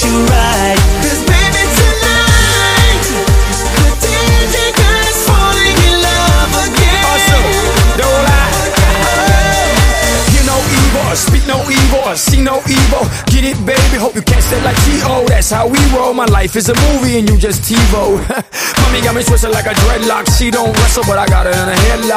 you right. 'Cause baby tonight, the DJ is falling in love again. Also, don't lie. Hear no evil, or speak no evil, or see no evil. Get it, baby, hope you catch that like T.O. That's how we roll, my life is a movie and you just TiVo. Mommy got me twisted like a dreadlock. She don't wrestle, but I got her in a headlock.